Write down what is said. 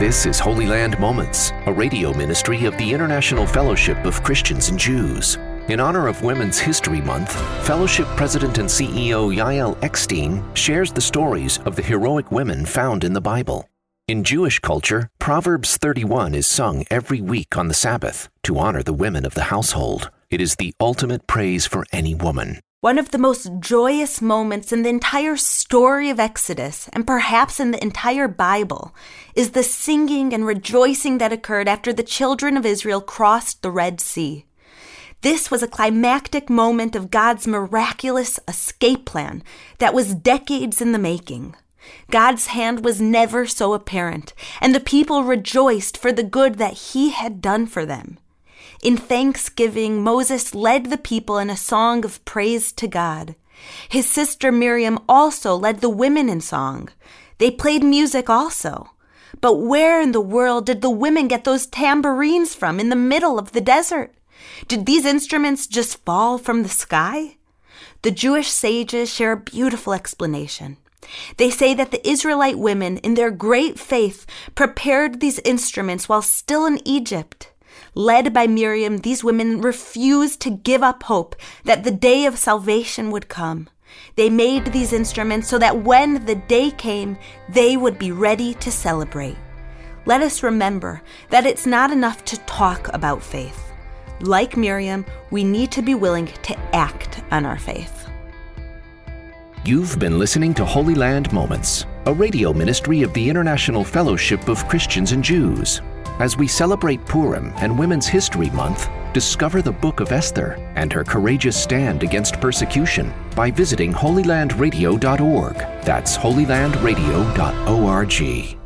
This is Holy Land Moments, a radio ministry of the International Fellowship of Christians and Jews. In honor of Women's History Month, Fellowship President and CEO Yael Eckstein shares the stories of the heroic women found in the Bible. In Jewish culture, Proverbs 31 is sung every week on the Sabbath to honor the women of the household. It is the ultimate praise for any woman. One of the most joyous moments in the entire story of Exodus, and perhaps in the entire Bible, is the singing and rejoicing that occurred after the children of Israel crossed the Red Sea. This was a climactic moment of God's miraculous escape plan that was decades in the making. God's hand was never so apparent, and the people rejoiced for the good that He had done for them. In thanksgiving, Moses led the people in a song of praise to God. His sister Miriam also led the women in song. They played music also. But where in the world did the women get those tambourines from in the middle of the desert? Did these instruments just fall from the sky? The Jewish sages share a beautiful explanation. They say that the Israelite women, in their great faith, prepared these instruments while still in Egypt. Led by Miriam, these women refused to give up hope that the day of salvation would come. They made these instruments so that when the day came, they would be ready to celebrate. Let us remember that it's not enough to talk about faith. Like Miriam, we need to be willing to act on our faith. You've been listening to Holy Land Moments, a radio ministry of the International Fellowship of Christians and Jews. As we celebrate Purim and Women's History Month, discover the Book of Esther and her courageous stand against persecution by visiting holylandradio.org. That's holylandradio.org.